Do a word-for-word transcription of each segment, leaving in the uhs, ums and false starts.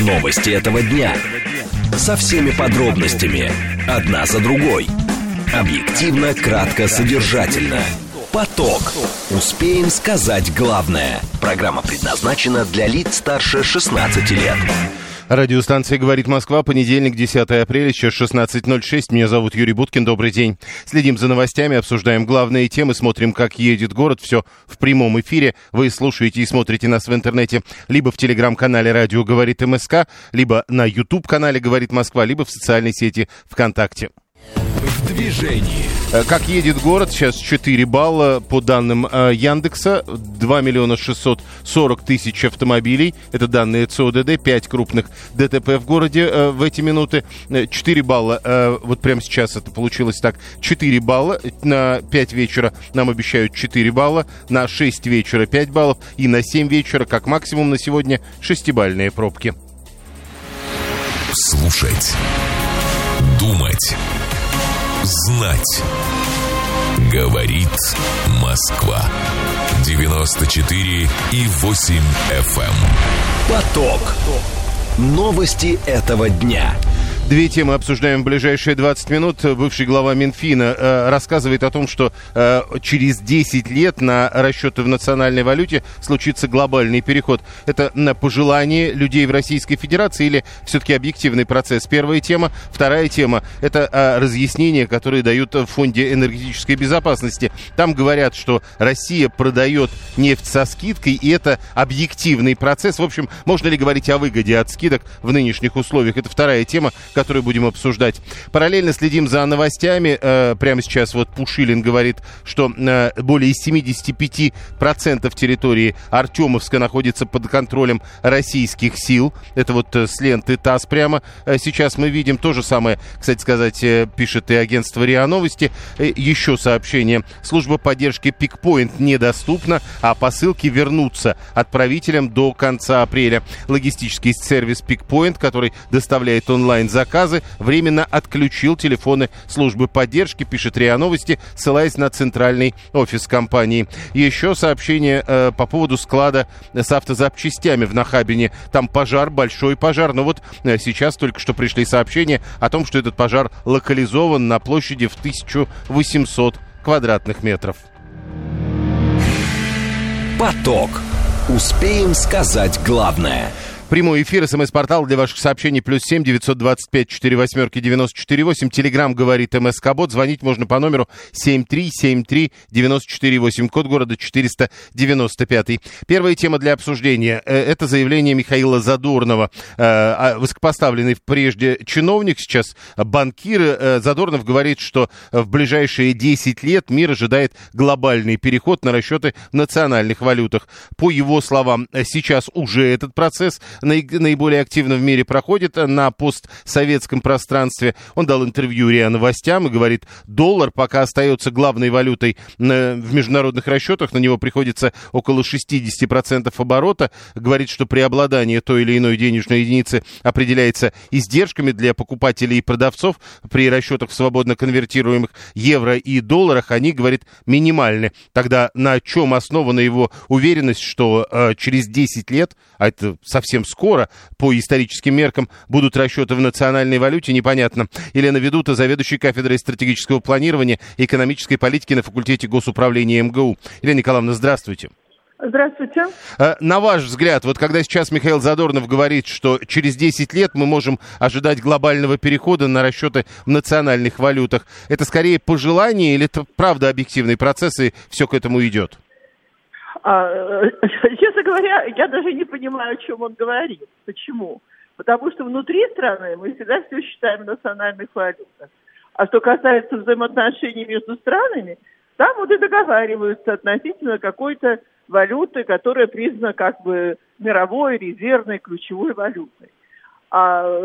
Новости этого дня. Со всеми подробностями. Одна за другой. Объективно, кратко, содержательно. Поток. Успеем сказать главное. Программа предназначена для лиц старше шестнадцати лет. Радиостанция «Говорит Москва», понедельник, десятое апреля, сейчас шестнадцать ноль шесть. Меня зовут Юрий Буткин, добрый день. Следим за новостями, обсуждаем главные темы, смотрим, как едет город. Все в прямом эфире. Вы слушаете и смотрите нас в интернете либо в телеграм-канале «Радио говорит МСК», либо на YouTube-канале «Говорит Москва», либо в социальной сети ВКонтакте. В движении. Как едет город? Сейчас четыре балла по данным э, Яндекса. два миллиона шестьсот сорок тысяч автомобилей. Это данные ЦОДД. пять крупных ДТП в городе э, в эти минуты. четыре балла. Э, вот прямо сейчас это получилось так. четыре балла. На пять вечера нам обещают четыре балла. На шесть вечера пять баллов. И на семь вечера, как максимум на сегодня, шестибалльные пробки. Слушать. Думать. Знать. Говорит Москва. девяносто четыре и восемь эф эм. Поток. Новости этого дня. Две темы обсуждаем в ближайшие двадцать минут. Бывший глава Минфина э, рассказывает о том, что э, через десять лет на расчеты в национальной валюте случится глобальный переход. Это на пожелание людей в Российской Федерации или все-таки объективный процесс? Первая тема. Вторая тема – это э, разъяснения, которые дают в Фонде энергетической безопасности. Там говорят, что Россия продает нефть со скидкой, и это объективный процесс. В общем, можно ли говорить о выгоде от скидок в нынешних условиях? Это вторая тема, которую будем обсуждать. Параллельно следим за новостями. Э, прямо сейчас вот Пушилин говорит, что э, более семьдесят пять процентов территории Артемовска находится под контролем российских сил. Это вот э, с ленты ТАСС прямо э, сейчас мы видим. То же самое, кстати сказать, э, пишет и агентство РИА Новости. Э, еще сообщение. Служба поддержки Пикпоинт недоступна, а посылки вернутся отправителям до конца апреля. Логистический сервис Пикпоинт, который доставляет онлайн-заказы, временно отключил телефоны службы поддержки, пишет РИА Новости, ссылаясь на центральный офис компании. Еще сообщение э, по поводу склада с автозапчастями в Нахабине. Там пожар, большой пожар. Но вот э, сейчас только что пришли сообщения о том, что этот пожар локализован на площади в тысячу восемьсот квадратных метров. Поток. Успеем сказать главное. Прямой эфир, смс-портал для ваших сообщений плюс семь девятьсот двадцать пять сорок восемь девяносто четыре восемь. Телеграм говорит МСК-бот. Звонить можно по номеру семь три семь три девяносто четыре восемь. Код города четыреста девяносто пять. Первая тема для обсуждения. Это заявление Михаила Задорнова. Высокопоставленный прежде чиновник, сейчас банкир. Задорнов говорит, что в ближайшие десять лет мир ожидает глобальный переход на расчеты в национальных валютах. По его словам, сейчас уже этот процесс наиболее активно в мире проходит на постсоветском пространстве. Он дал интервью РИА Новостям и говорит, доллар пока остается главной валютой в международных расчетах, на него приходится около шестьдесят процентов оборота. Говорит, что преобладание той или иной денежной единицы определяется издержками для покупателей и продавцов. При расчетах в свободно конвертируемых евро и долларах они, говорит, минимальны. Тогда на чем основана его уверенность, что э, через десять лет, а это совсем скоро, по историческим меркам, будут расчеты в национальной валюте, непонятно. Елена Ведута, заведующий кафедрой стратегического планирования и экономической политики на факультете госуправления МГУ. Елена Николаевна, здравствуйте. Здравствуйте. На ваш взгляд, вот когда сейчас Михаил Задорнов говорит, что через десять лет мы можем ожидать глобального перехода на расчеты в национальных валютах, это скорее пожелание или это правда объективный процесс и все к этому идет? А, честно говоря, я даже не понимаю, о чем он говорит. Почему? Потому что внутри страны мы всегда все считаем в национальных валютах. А что касается взаимоотношений между странами, там вот и договариваются относительно какой-то валюты, которая признана как бы мировой, резервной, ключевой валютой. А,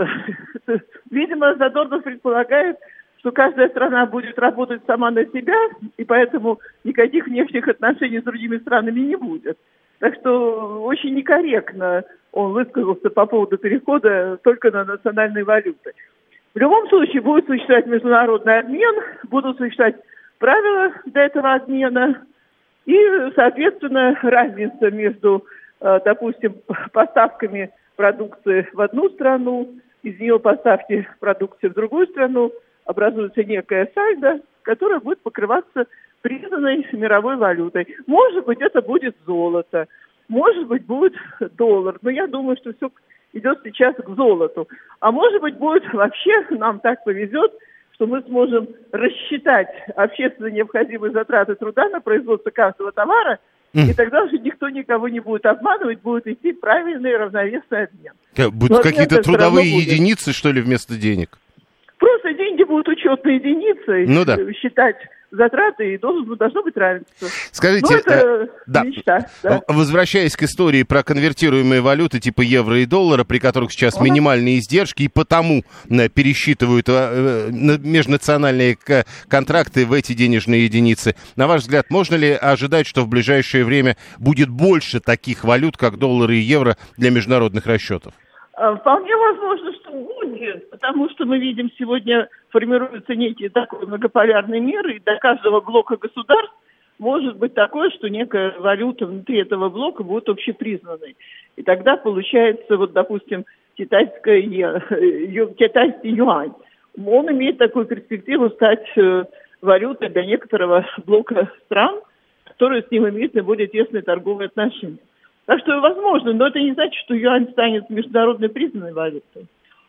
видимо, Задорнов предполагает, что каждая страна будет работать сама на себя, и поэтому никаких внешних отношений с другими странами не будет. Так что очень некорректно он высказался по поводу перехода только на национальные валюты. В любом случае будет существовать международный обмен, будут существовать правила для этого обмена, и, соответственно, разница между, допустим, поставками продукции в одну страну, из нее поставьте продукцию в другую страну, образуется некая сальдо, которая будет покрываться признанной мировой валютой. Может быть, это будет золото, может быть, будет доллар, но я думаю, что все идет сейчас к золоту. А может быть, будет вообще, нам так повезет, что мы сможем рассчитать общественно необходимые затраты труда на производство каждого товара, mm. и тогда уже никто никого не будет обманывать, будет идти правильный равновесный обмен. Будут какие-то трудовые единицы, что ли, вместо денег? Просто деньги будут учетной единицей, ну, да. считать затраты, и должен, должно быть равенство. Скажите, ну, это э, да. мечта. Да. Возвращаясь к истории про конвертируемые валюты типа евро и доллара, при которых сейчас ага. минимальные издержки, и потому э, пересчитывают э, межнациональные к- контракты в эти денежные единицы. На ваш взгляд, можно ли ожидать, что в ближайшее время будет больше таких валют, как доллары и евро, для международных расчетов? Вполне возможно, что будет, потому что мы видим, сегодня формируется некий такой многополярный мир, и для каждого блока государств может быть такое, что некая валюта внутри этого блока будет общепризнанной. И тогда получается, вот, допустим, китайская, ю, китайский юань. Он имеет такую перспективу стать валютой для некоторого блока стран, которые с ним имеют наиболее тесные торговые отношения. Так что возможно, но это не значит, что юань станет международно признанной валютой.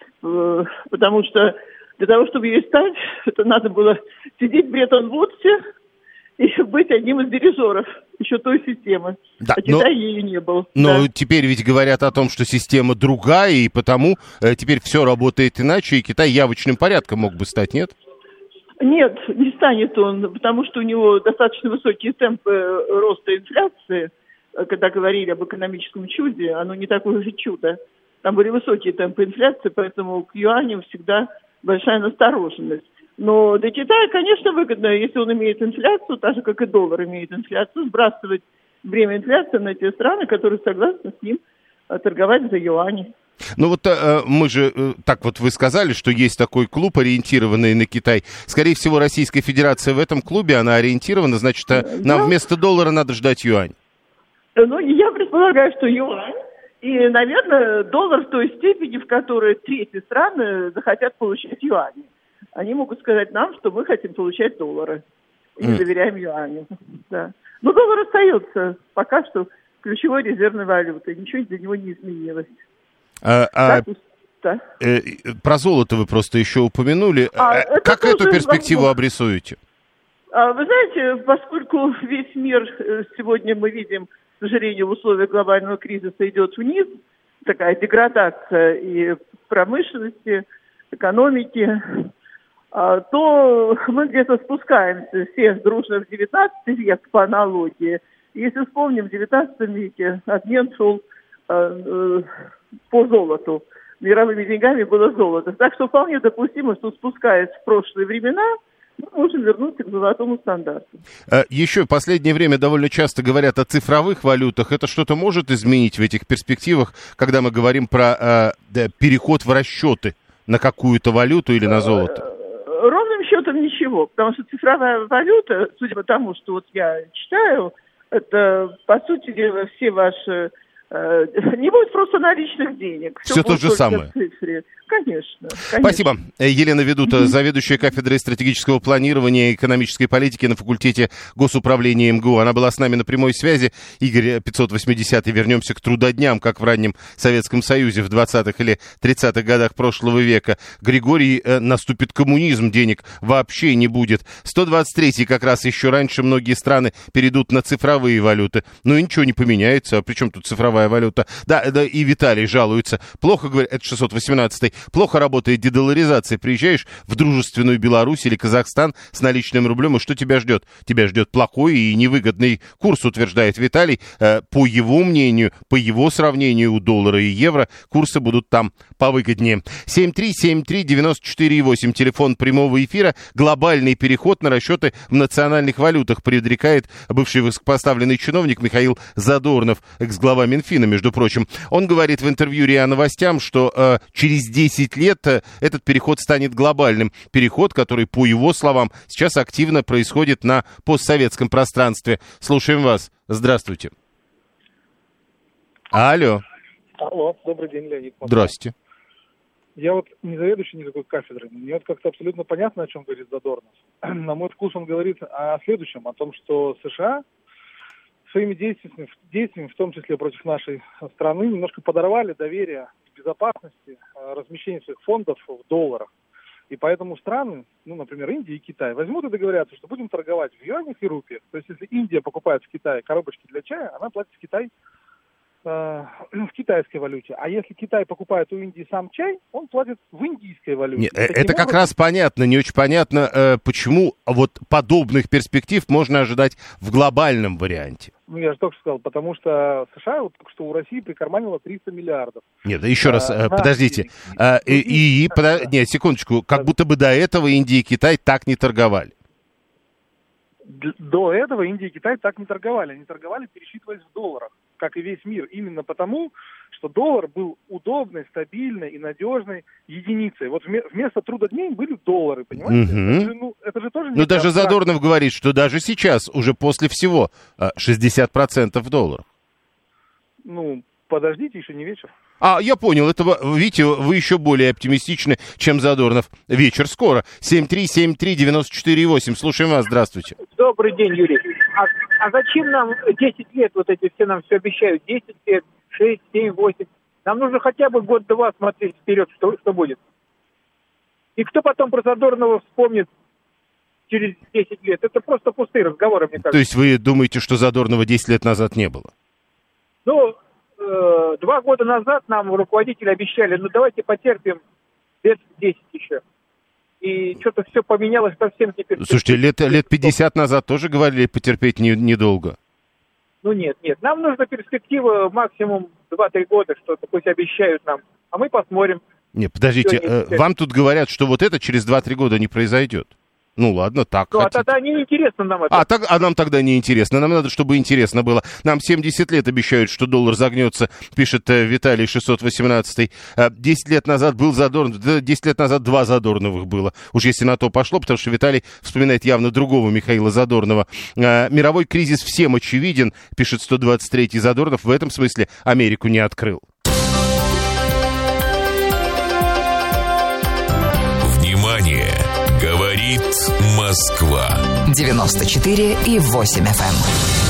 Потому что для того, чтобы ее стать, это надо было сидеть в Бреттон-Вудсе и быть одним из дирижеров еще той системы. Да, а Китай но, ею не был. Но да. теперь ведь говорят о том, что система другая, и потому э, теперь все работает иначе, и Китай явочным порядком мог бы стать, нет? Нет, не станет он, потому что у него достаточно высокие темпы роста инфляции. Когда говорили об экономическом чуде, оно не такое же чудо. Там были высокие темпы инфляции, поэтому к юаню всегда большая настороженность. Но для Китая, конечно, выгодно, если он имеет инфляцию, так же, как и доллар имеет инфляцию, сбрасывать бремя инфляции на те страны, которые согласны с ним торговать за юани. Ну вот э, мы же, э, так вот вы сказали, что есть такой клуб, ориентированный на Китай. Скорее всего, Российская Федерация в этом клубе, она ориентирована, значит, э, нам да. вместо доллара надо ждать юань. Ну, я предполагаю, что юань. И, наверное, доллар в той степени, в которой третьи страны захотят получать юани. Они могут сказать нам, что мы хотим получать доллары. И не доверяем юаню. Да. Но доллар остается пока что ключевой резервной валютой. Ничего для него не изменилось. А, а, да. э, про золото вы просто еще упомянули. А, как эту перспективу возможно. обрисуете? А, вы знаете, поскольку весь мир сегодня мы видим, к сожалению, в условиях глобального кризиса идет вниз, такая деградация и промышленности, экономики, то мы где-то спускаемся все дружно в девятнадцатый век по аналогии. Если вспомним, в девятнадцатом веке обмен шел по золоту. Мировыми деньгами было золото. Так что вполне допустимо, что спускаясь в прошлые времена, мы можем вернуться к золотому стандарту. Еще в последнее время довольно часто говорят о цифровых валютах. Это что-то может изменить в этих перспективах, когда мы говорим про э, переход в расчеты на какую-то валюту или на золото? Ровным счетом ничего, потому что цифровая валюта, судя по тому, что вот я читаю, это, по сути дела, все ваши... Э, не будет просто наличных денег. Все, Все то же самое. Конечно, конечно. Спасибо. Елена Ведута, mm-hmm. заведующая кафедрой стратегического планирования и экономической политики на факультете госуправления МГУ. Она была с нами на прямой связи. Игорь пятьсот восьмидесятый. Вернемся к трудодням, как в раннем Советском Союзе в двадцатых или тридцатых годах прошлого века. Григорий, э, наступит коммунизм, денег вообще не будет. сто двадцать третий как раз еще раньше многие страны перейдут на цифровые валюты. Ну и ничего не поменяется. А при чем тут цифровая валюта? Да, да, и Виталий жалуется. Плохо, говорит, это шестьсот восемнадцатый. Плохо работает дедоларизация. Приезжаешь в дружественную Беларусь или Казахстан с наличным рублем, и что тебя ждет? Тебя ждет плохой и невыгодный курс, утверждает Виталий. По его мнению, по его сравнению, у доллара и евро курсы будут там повыгоднее. семь три семь три девять четыре восемь, телефон прямого эфира. Глобальный переход на расчеты в национальных валютах предрекает бывший высокопоставленный чиновник Михаил Задорнов, экс-глава Минфина, между прочим. Он говорит в интервью РИА Новостям, что э, через десять лет этот переход станет глобальным. Переход, который, по его словам, сейчас активно происходит на постсоветском пространстве. Слушаем вас. Здравствуйте. Алло. Алло, добрый день, Леонид. Здравствуйте. Я вот не заведующий никакой кафедрой, мне вот как-то абсолютно понятно, о чем говорит Задорнов. На мой вкус он говорит о следующем, о том, что США своими действиями, действиями, в том числе против нашей страны, немножко подорвали доверие к безопасности размещения своих фондов в долларах. И поэтому страны, ну, например, Индия и Китай, возьмут и договорятся, что будем торговать в юанях и рупиях. То есть, если Индия покупает в Китае коробочки для чая, она платит в Китай в китайской валюте. А если Китай покупает у Индии сам чай, он платит в индийской валюте. Не, это как образом... раз понятно, не очень понятно, э, почему вот подобных перспектив можно ожидать в глобальном варианте. Ну, я же только что сказал, потому что США вот только что у России прикарманило триста миллиардов. Нет, еще раз, а, подождите. И, а, и, и, и, да, подо... да. Нет, секундочку, как да. будто бы до этого Индия и Китай так не торговали. До этого Индия и Китай так не торговали. Они торговали, пересчитываясь в долларах, как и весь мир. Именно потому, что доллар был удобной, стабильной и надежной единицей. Вот вместо трудодней были доллары, понимаете? Угу. Это же, ну, это же тоже не Ну, даже Задорнов говорит, что даже сейчас, уже после всего, шестьдесят процентов в долларах. Ну, подождите, еще не вечер. А, я понял, это, видите, вы еще более оптимистичны, чем Задорнов. Вечер скоро. семь три семь три девять четыре восемь. Слушаем вас, здравствуйте. Добрый день, Юрий. А, а зачем нам десять лет, вот эти все нам все обещают, десять лет, шесть, семь, восемь? Нам нужно хотя бы год-два смотреть вперед, что, что будет. И кто потом про Задорнова вспомнит через десять лет? Это просто пустые разговоры, мне кажется. То есть вы думаете, что Задорнова десять лет назад не было? Ну... Два года назад нам руководители обещали, ну давайте потерпим лет десять еще. И что-то все поменялось совсем теперь. Слушайте, лет, лет пятьдесят назад тоже говорили потерпеть не, недолго. Ну нет, нет. Нам нужна перспектива максимум два-три года, что-то пусть обещают нам. А мы посмотрим. Не, подождите, э, вам тут говорят, что вот это через два-три года не произойдет. Ну ладно, так. Ну, хотите. а тогда неинтересно нам это. А, так, а нам тогда неинтересно. Нам надо, чтобы интересно было. Нам семьдесят лет обещают, что доллар загнется, пишет э, Виталий шестьсот восемнадцать. Э, десять лет назад был Задорнов, десять лет назад два Задорновых было. Уж если на то пошло, потому что Виталий вспоминает явно другого Михаила Задорнова. Э, мировой кризис всем очевиден, пишет сто двадцать третий Задорнов. В этом смысле Америку не открыл. Внимание! Говорит Москва. девяносто четыре и восемь эф эм.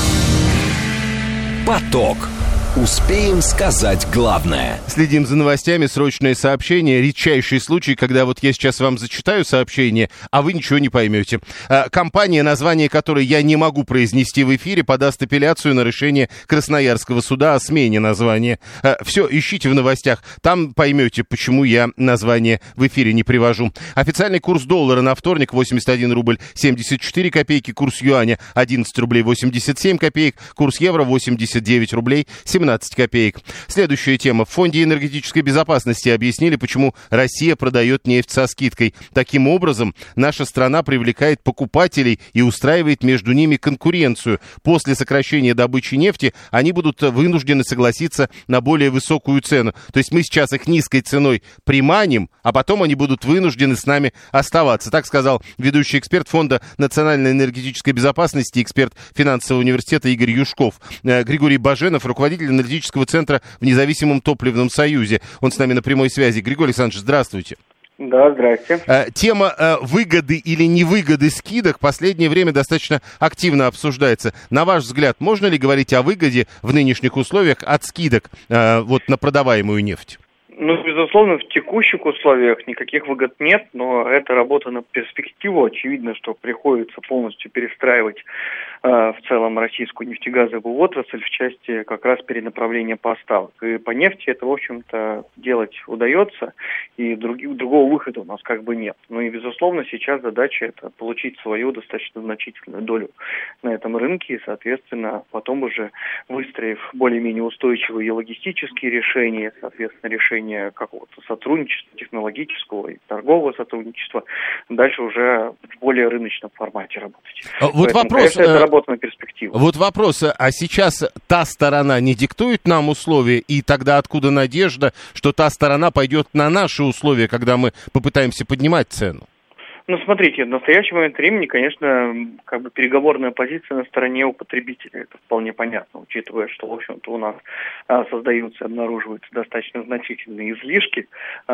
Поток. Успеем сказать главное. Следим за новостями, срочные сообщения. Редчайший случай, когда вот я сейчас вам зачитаю сообщение, а вы ничего не поймете. Компания, название которой я не могу произнести в эфире, подаст апелляцию на решение Красноярского суда о смене названия. Все, ищите в новостях, там поймете, почему я название в эфире не привожу. Официальный курс доллара на вторник восемьдесят один рубль семьдесят четыре копейки, курс юаня одиннадцать рублей восемьдесят семь копеек, курс евро восемьдесят девять рублей семнадцать копеек. Следующая тема. В Фонде энергетической безопасности объяснили, почему Россия продает нефть со скидкой. Таким образом, наша страна привлекает покупателей и устраивает между ними конкуренцию. После сокращения добычи нефти они будут вынуждены согласиться на более высокую цену. То есть мы сейчас их низкой ценой приманим, а потом они будут вынуждены с нами оставаться. Так сказал ведущий эксперт Фонда национальной энергетической безопасности, эксперт финансового университета Игорь Юшков. Григорий Баженов, руководитель аналитического центра в Независимом топливном союзе. Он с нами на прямой связи. Григорий Александрович, здравствуйте. Да, здрасте. Тема выгоды или невыгоды скидок в последнее время достаточно активно обсуждается. На ваш взгляд, можно ли говорить о выгоде в нынешних условиях от скидок вот, на продаваемую нефть? Ну, безусловно, в текущих условиях никаких выгод нет, но это работа на перспективу. Очевидно, что приходится полностью перестраивать э, в целом российскую нефтегазовую отрасль в части как раз перенаправления поставок. И по нефти это, в общем-то, делать удается, и друг, другого выхода у нас как бы нет. Ну и, безусловно, сейчас задача это получить свою достаточно значительную долю на этом рынке, и, соответственно, потом уже выстроив более-менее устойчивые и логистические решения, соответственно, решения какого-то сотрудничества, технологического и торгового сотрудничества, дальше уже в более рыночном формате работать. Вот Поэтому, вопрос, конечно, это работа на перспективу. Вот вопрос, а сейчас та сторона не диктует нам условия, и тогда откуда надежда, что та сторона пойдет на наши условия, когда мы попытаемся поднимать цену? Ну, смотрите, в настоящий момент времени, конечно, как бы переговорная позиция на стороне у потребителя. Это вполне понятно, учитывая, что, в общем-то, у нас а, создаются, обнаруживаются достаточно значительные излишки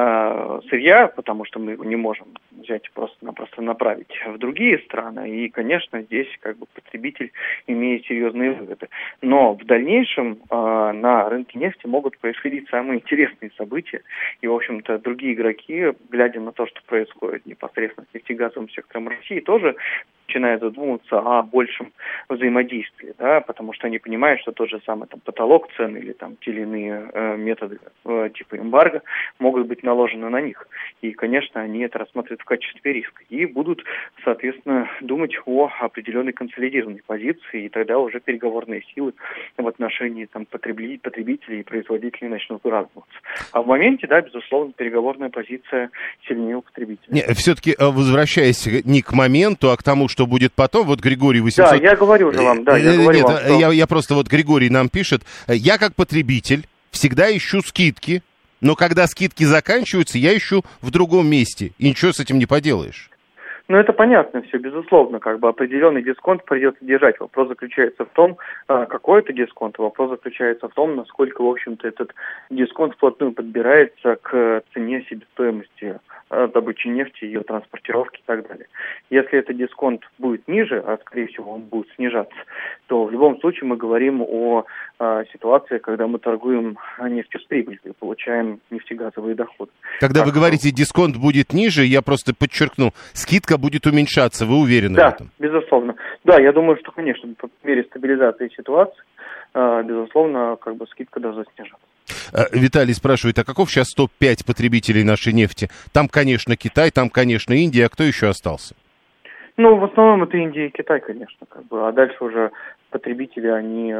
а, сырья, потому что мы его не можем взять просто-напросто направить в другие страны. И, конечно, здесь как бы потребитель имеет серьезные выгоды. Но в дальнейшем а, на рынке нефти могут происходить самые интересные события. И, в общем-то, другие игроки, глядя на то, что происходит непосредственно с нефтегазовым сектором России, тоже начинают задумываться о большем взаимодействии, да, потому что они понимают, что тот же самый там потолок цен или там те или иные э, методы э, типа эмбарго могут быть наложены на них. И, конечно, они это рассматривают в качестве риска и будут, соответственно, думать о определенной консолидированной позиции, и тогда уже переговорные силы в отношении там потребителей, потребителей и производителей начнут выравниваться. А в моменте, да, безусловно, переговорная позиция сильнее у потребителей. Не, все-таки, возвращаясь не к моменту, а к тому, что будет потом, вот Григорий восемьсот... Да, я говорю же вам, да, я говорю Нет, вам, что... я, я просто, вот Григорий нам пишет, я как потребитель всегда ищу скидки, но когда скидки заканчиваются, я ищу в другом месте, и ничего с этим не поделаешь. Ну, это понятно все, безусловно, как бы определенный дисконт придется держать. Вопрос заключается в том, какой это дисконт, вопрос заключается в том, насколько, в общем-то, этот дисконт вплотную подбирается к цене себестоимости добычи нефти, ее транспортировки и так далее. Если этот дисконт будет ниже, а скорее всего он будет снижаться, то в любом случае мы говорим о а, ситуации, когда мы торгуем нефтью с прибылью и получаем нефтегазовые доходы. Когда так вы говорите, дисконт будет ниже, я просто подчеркну, скидка будет уменьшаться, вы уверены да, в этом? Да, безусловно. Да, я думаю, что, конечно, по мере стабилизации ситуации, а, безусловно, как бы скидка должна снижаться. Виталий спрашивает, а каков сейчас топ пять потребителей нашей нефти? Там, конечно, Китай, там, конечно, Индия, а кто еще остался? Ну, в основном это Индия и Китай, конечно, как бы, а дальше уже потребители, они,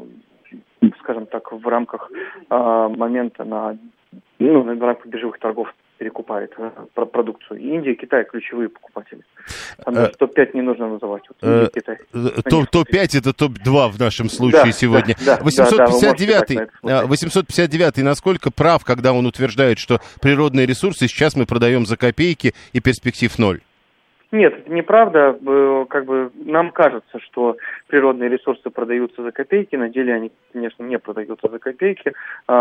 скажем так, в рамках момента на, ну, на рамках биржевых торгов перекупает э, продукцию. Индия, Китай ключевые покупатели. Там даже топ пять не нужно называть. Вот Индия, Китай. топ пять это топ два в нашем случае да, сегодня. Да, да, восемьсот пятьдесят девятый, да, восемьсот пятьдесят девятый, насколько прав, когда он утверждает, что природные ресурсы сейчас мы продаем за копейки и перспектив ноль? Нет, это неправда. Как бы нам кажется, что природные ресурсы продаются за копейки. На деле они, конечно, не продаются за копейки.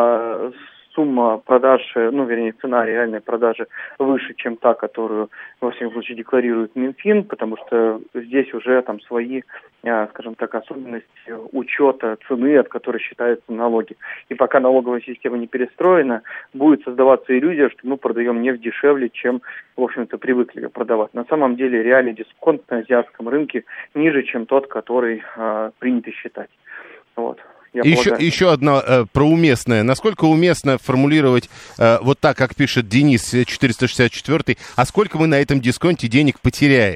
Сумма продаж, ну, вернее, цена реальной продажи выше, чем та, которую, во всяком случае, декларирует Минфин, потому что здесь уже там свои, скажем так, особенности учета цены, от которой считаются налоги. И пока налоговая система не перестроена, будет создаваться иллюзия, что мы продаем нефть дешевле, чем, в общем-то, привыкли продавать. На самом деле реальный дисконт на азиатском рынке ниже, чем тот, который а, принято считать. Вот. Еще, еще одна э, про уместное. Насколько уместно формулировать э, вот так, как пишет Денис четыреста шестьдесят четыре, а сколько мы на этом дисконте денег потеряем?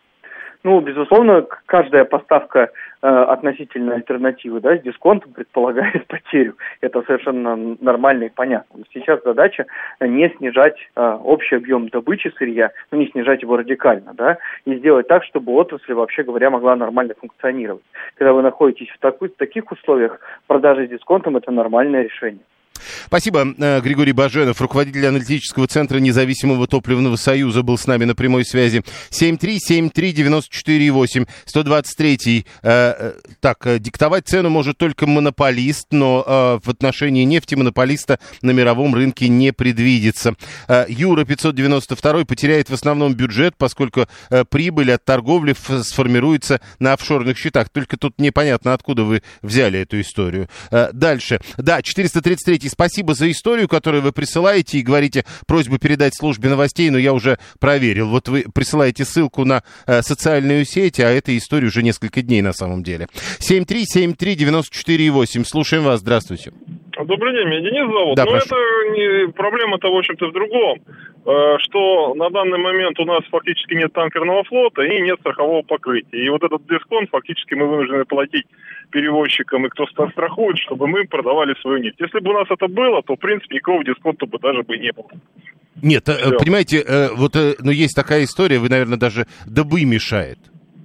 Ну, безусловно, каждая поставка э, относительно альтернативы, да, с дисконтом предполагает потерю. Это совершенно нормально и понятно. Сейчас задача не снижать э, общий объем добычи сырья, ну, не снижать его радикально, да, и сделать так, чтобы отрасль, вообще говоря, могла нормально функционировать. Когда вы находитесь в, такой, в таких условиях, продажа с дисконтом – это нормальное решение. Спасибо. Григорий Баженов, руководитель аналитического центра Независимого топливного союза, был с нами на прямой связи. семь три семь три девять четыре восемь, сто двадцать три. Э, так, диктовать цену может только монополист, но э, в отношении нефти монополиста на мировом рынке не предвидится. Э, Юра пятьсот девяносто два потеряет в основном бюджет, поскольку э, прибыль от торговли сформируется на офшорных счетах. Только тут непонятно, откуда вы взяли эту историю. Э, дальше. Да, четыреста тридцать три. Спасибо за историю, которую вы присылаете, и говорите, просьбу передать службе новостей, но я уже проверил. Вот вы присылаете ссылку на э, социальную сеть, а эта история уже несколько дней на самом деле. семь три семь три девять четыре восемь. Слушаем вас. Здравствуйте. Добрый день, меня Денис зовут. Да, но прошу. это не, проблема-то, в общем-то, в другом. Э, что на данный момент у нас фактически нет танкерного флота и нет страхового покрытия. И вот этот дисконт фактически мы вынуждены платить перевозчикам и кто страхует, чтобы мы продавали свою нефть. Если бы у нас это было, то, в принципе, никакого дисконта бы даже бы не было. Нет, Все. Понимаете, вот ну, есть такая история, вы, наверное, даже да бы мешает.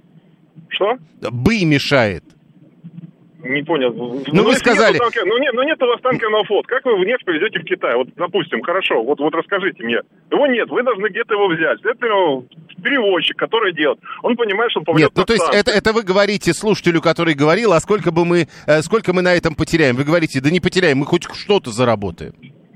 Что? Бы мешает. Не понял. Ну, ну вы сказали... Нет танкер... ну, нет, ну нет у вас танкерного флота. Как вы нефть повезете в Китай? Вот, допустим, хорошо, вот, вот расскажите мне. Его нет, вы должны где-то его взять. Следовательно, перевозчик, который делает, он понимает, что он поведет. Нет, ну то есть это, это вы говорите слушателю, который говорил, а сколько бы мы, э, сколько мы на этом потеряем? Вы говорите, да не потеряем, мы хоть что-то заработаем.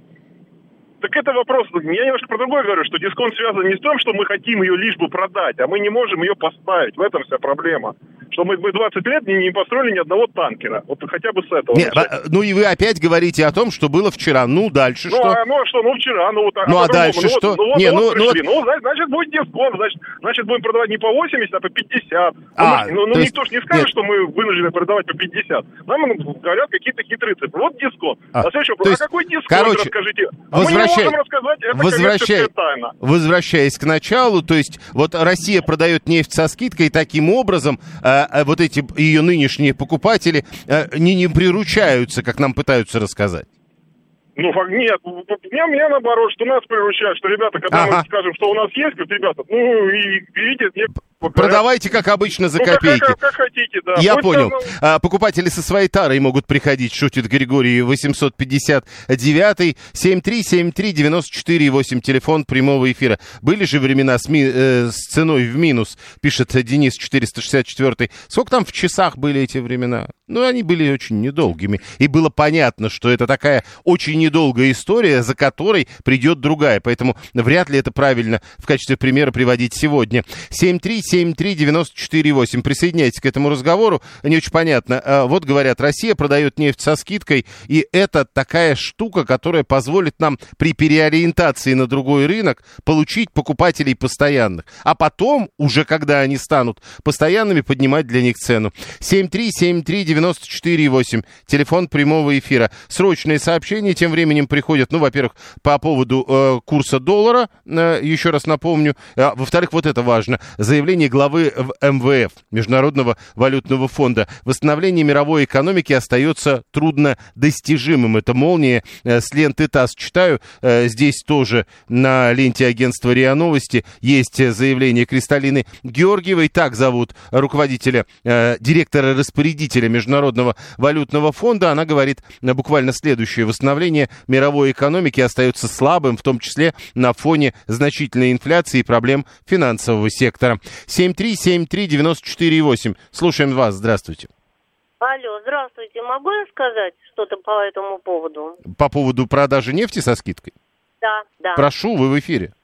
Так это вопрос, я немножко про другое говорю, что дисконт связан не с тем, что мы хотим ее лишь бы продать, а мы не можем ее поставить, в этом вся проблема. Что мы, мы двадцать лет не, не построили ни одного танкера, вот хотя бы с этого. Нет, ну и вы опять говорите о том, что было вчера, ну дальше ну, что? А, ну а что, ну вчера, ну вот. Ну а, а дальше ну, что? Вот, ну, не, вот, ну, вот пришли, ну, ну значит будет дисконт, значит, значит будем продавать не по восемьдесят, а по пятьдесят. А, ну ну есть... никто же не скажет, Нет. что мы вынуждены продавать по пятьдесят. Нам говорят какие-то хитрые цифры. Вот дисконт. А, а следующий вопрос, а какой дисконт, короче, расскажите? А возвращай... мы не можем рассказать, это Возвращай... тайна. Возвращаясь к началу, то есть вот Россия продает нефть со скидкой, и таким образом э, вот эти ее нынешние покупатели э, не, не приручаются, как нам пытаются рассказать. Ну, нет, меня, меня наоборот, что нас приручают, что, ребята, когда ага. мы скажем, что у нас есть, говорят, ребята, ну, и берите... Не... Продавайте, как обычно, за ну, копейки. Как, как, как хотите, да. Я Пусть понял. там... А, покупатели со своей тарой могут приходить, шутит Григорий, восемьсот пятьдесят девять семь три семь три девять четыре восемь, телефон прямого эфира. Были же времена с, ми... э, с ценой в минус, пишет Денис четыреста шестьдесят четыре. Сколько там в часах были эти времена? Ну, они были очень недолгими. И было понятно, что это такая очень недолгая история, за которой придет другая. Поэтому вряд ли это правильно в качестве примера приводить сегодня. семь три семь три девять четыре восемь. Присоединяйтесь к этому разговору. Не очень понятно. Вот говорят, Россия продает нефть со скидкой, и это такая штука, которая позволит нам при переориентации на другой рынок получить покупателей постоянных. А потом, уже когда они станут постоянными, поднимать для них цену. семь три семь три девять четыре восемь. Телефон прямого эфира. Срочные сообщения тем временем приходят, ну, во-первых, по поводу э, курса доллара, э, еще раз напомню. А, во-вторых, вот это важно. Заявление главы эм вэ эф, Международного валютного фонда. Восстановление мировой экономики остается труднодостижимым. Это молния э, с ленты ТАСС. Читаю. Э, здесь тоже на ленте агентства РИА Новости есть заявление Кристалины Георгиевой. Так зовут руководителя, э, директора-распорядителя Международного валютного фонда. Она говорит буквально следующее. Восстановление мировой экономики остается слабым, в том числе на фоне значительной инфляции и проблем финансового сектора. семь три семь три девять четыре восемь. Слушаем вас. Здравствуйте. Алло, здравствуйте. Могу я сказать что-то по этому поводу? По поводу продажи нефти со скидкой? Да, да. Прошу, вы в эфире.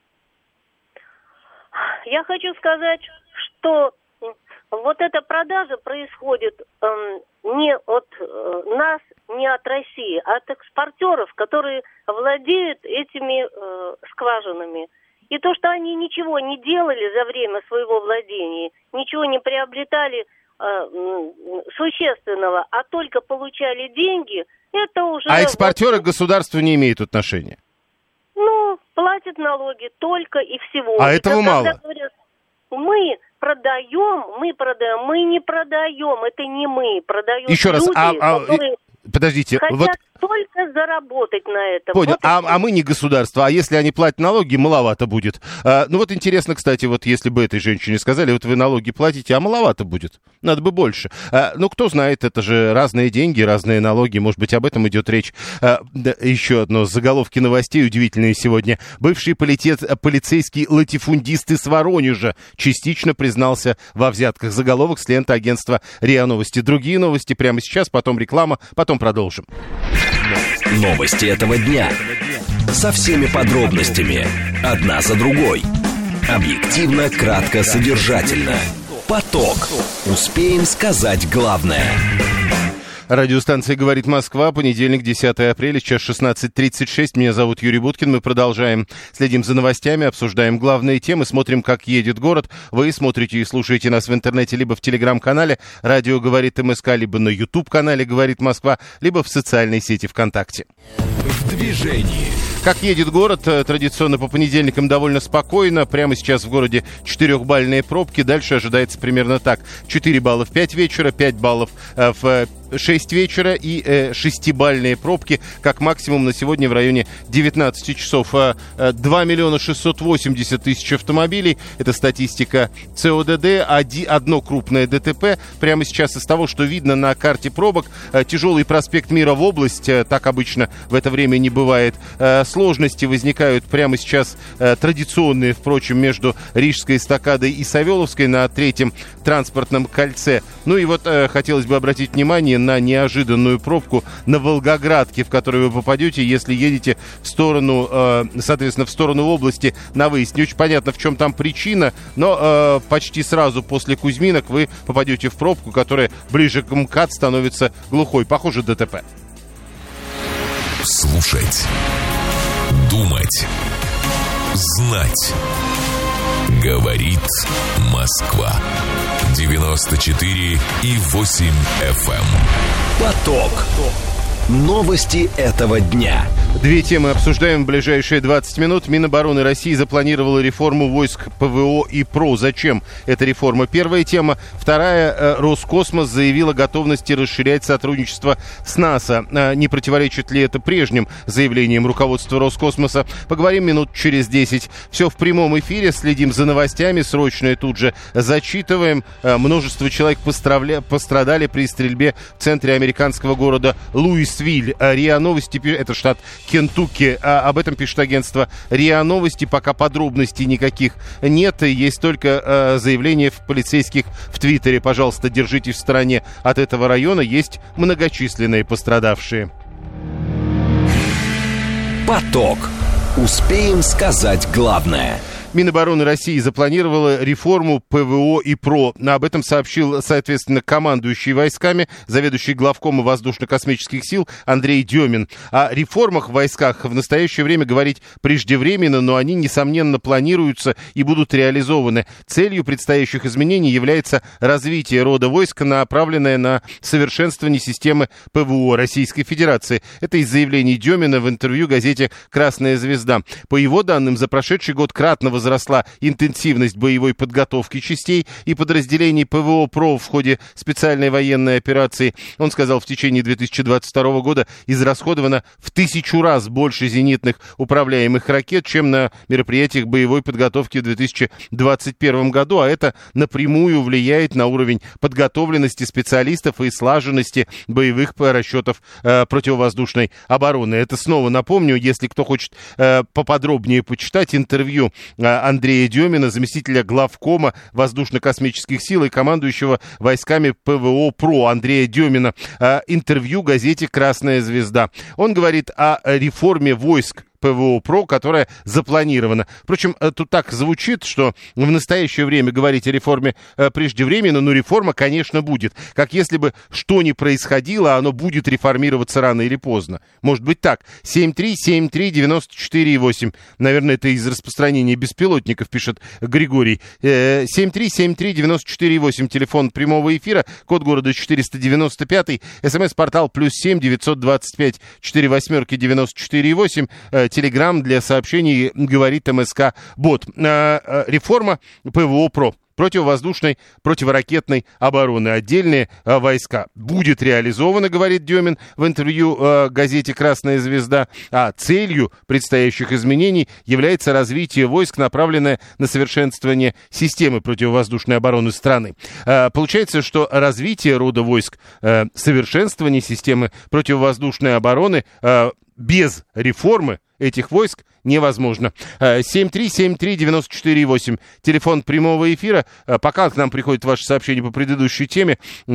Я хочу сказать, что вот эта продажа происходит эм, не от э, нас, не от России, а от экспортеров, которые владеют этими э, скважинами. И то, что они ничего не делали за время своего владения, ничего не приобретали э, существенного, а только получали деньги, это уже... А экспортеры к государству не имеют отношения? Ну, платят налоги только и всего. А и этого мало? Говорят, мы продаем, мы продаем, мы не продаем, это не мы, продаем Еще люди, раз, а, а, которые подождите, хотят вот... только заработать на этом. Понял, Вот а, а мы не государство, а если они платят налоги, маловато будет. А, ну вот интересно, кстати, вот если бы этой женщине сказали, вот вы налоги платите, а маловато будет, надо бы больше. А, ну кто знает, это же разные деньги, разные налоги, может быть, об этом идет речь. А, да, еще одно, заголовки новостей удивительные сегодня. Бывший политет, полицейский латифундист из Воронежа частично признался во взятках. Заголовок с ленты агентства РИА Новости. Другие новости прямо сейчас, потом реклама, потом продолжим. Новости этого дня. Со всеми подробностями. Одна за другой. Объективно, кратко, содержательно. Поток. Успеем сказать главное. Радиостанция «Говорит Москва», понедельник, десятое апреля, час шестнадцать тридцать шесть. Меня зовут Юрий Буткин. Мы продолжаем, следим за новостями, обсуждаем главные темы, смотрим, как едет город. Вы смотрите и слушаете нас в интернете либо в телеграм-канале «Радио говорит МСК», либо на YouTube-канале «Говорит Москва», либо в социальной сети ВКонтакте. В движении. Как едет город, традиционно по понедельникам довольно спокойно. Прямо сейчас в городе четырехбальные пробки. Дальше ожидается примерно так. четыре балла в пять вечера, пять баллов в шесть вечера и э, шестибалльные пробки, как максимум на сегодня в районе девятнадцати часов. два миллиона шестьсот восемьдесят тысяч автомобилей. Это статистика ЦОДД. Одно крупное ДТП. Прямо сейчас из того, что видно на карте пробок. Тяжелый проспект Мира в область. Так обычно в это время не бывает. Сложности возникают прямо сейчас традиционные, впрочем, между Рижской эстакадой и Савеловской на третьем транспортном кольце. Ну и вот хотелось бы обратить внимание на неожиданную пробку на Волгоградке, в которую вы попадете, если едете в сторону, соответственно, в сторону области на выезд. Не очень понятно, в чем там причина, но почти сразу после Кузьминок вы попадете в пробку, которая ближе к МКАД становится глухой. Похоже, ДТП. Слушать, думать, знать. Говорит Москва. девяносто четыре и восемь эф эм. Поток. Новости этого дня. Две темы обсуждаем в ближайшие двадцать минут. Минобороны России запланировала реформу войск ПВО и ПРО. Зачем эта реформа? Первая тема. Вторая. Роскосмос заявила о готовности расширять сотрудничество с НАСА. Не противоречит ли это прежним заявлениям руководства Роскосмоса? Поговорим минут через десять. Все в прямом эфире. Следим за новостями. Срочное тут же зачитываем. Множество человек пострадали при стрельбе в центре американского города Луисвилл. РИА Новости, это штат Кентукки, а об этом пишет агентство РИА Новости. Пока подробностей никаких нет, есть только э, заявление в полицейских в Твиттере. Пожалуйста, держитесь в стороне от этого района, есть многочисленные пострадавшие. Поток. Успеем сказать главное. Минобороны России запланировала реформу ПВО и ПРО. Об этом сообщил, соответственно, командующий войсками, заведующий главкома воздушно-космических сил Андрей Демин. О реформах в войсках в настоящее время говорить преждевременно, но они, несомненно, планируются и будут реализованы. Целью предстоящих изменений является развитие рода войск, направленное на совершенствование системы ПВО Российской Федерации. Это из заявлений Демина в интервью газете «Красная звезда». По его данным, за прошедший год кратно возросла интенсивность боевой подготовки частей и подразделений ПВО-ПРО в ходе специальной военной операции. Он сказал, в течение две тысячи двадцать второго года израсходовано в тысячу раз больше зенитных управляемых ракет, чем на мероприятиях боевой подготовки в две тысячи двадцать первом году, а это напрямую влияет на уровень подготовленности специалистов и слаженности боевых расчетов э, противовоздушной обороны. Это снова напомню, если кто хочет э, поподробнее почитать интервью Андрея Демина, заместителя главкома воздушно-космических сил и командующего войсками ПВО-ПРО Андрея Демина. Интервью газете «Красная звезда». Он говорит о реформе войск ПВО-ПРО, которая запланирована. Впрочем, тут так звучит, что в настоящее время говорить о реформе преждевременно, но реформа, конечно, будет. Как если бы что ни происходило, оно будет реформироваться рано или поздно. Может быть так. семь три семь три девяносто четыре восемь. Наверное, это из распространения беспилотников, пишет Григорий. семь три семь три девяносто четыре восемь. Телефон прямого эфира. Код города четыреста девяносто пять. СМС-портал плюс семь девятьсот двадцать пять четыре восьмерки девяносто четыре восемь. Телеграм для сообщений, говорит МСК-бот. Реформа ПВО-ПРО. Противовоздушной, противоракетной обороны. Отдельные а, войска. Будет реализовано, говорит Демин в интервью а, газете «Красная звезда». А целью предстоящих изменений является развитие войск, направленное на совершенствование системы противовоздушной обороны страны. А, получается, что развитие рода войск, а, совершенствование системы противовоздушной обороны а, без реформы этих войск невозможно. семь три семь три девяносто четыре восемь. Телефон прямого эфира. Пока к нам приходят ваши сообщения по предыдущей теме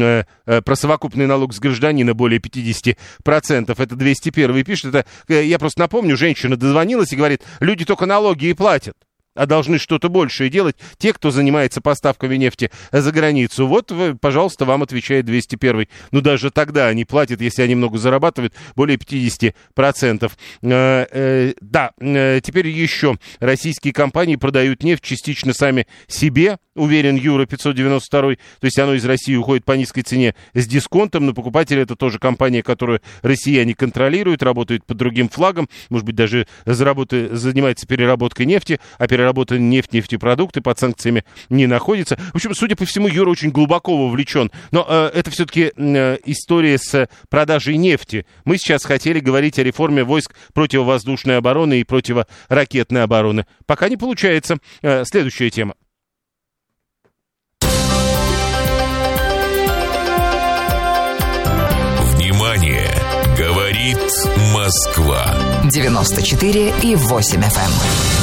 про совокупный налог с гражданина более пятьдесят процентов. Это двести первый пишет. Это, я просто напомню, женщина дозвонилась и говорит, люди только налоги и платят, а должны что-то большее делать те, кто занимается поставками нефти за границу. Вот, пожалуйста, вам отвечает двести первый. Ну, даже тогда они платят, если они много зарабатывают, более пятьдесят процентов. Э, э, да, э, теперь еще. Российские компании продают нефть частично сами себе, уверен Юра пятьсот девяносто второй. То есть оно из России уходит по низкой цене с дисконтом, но покупатель это тоже компания, которую россияне контролируют, работает под другим флагом, может быть, даже заработает, занимается переработкой нефти, оперативно переработанная нефть, нефтепродукты под санкциями не находится. В общем, судя по всему, Юра очень глубоко вовлечен. Но э, это все-таки э, история с продажей нефти. Мы сейчас хотели говорить о реформе войск противовоздушной обороны и противоракетной обороны. Пока не получается. Э, следующая тема. Внимание! Говорит Москва. девяносто четыре и восемь эф эм.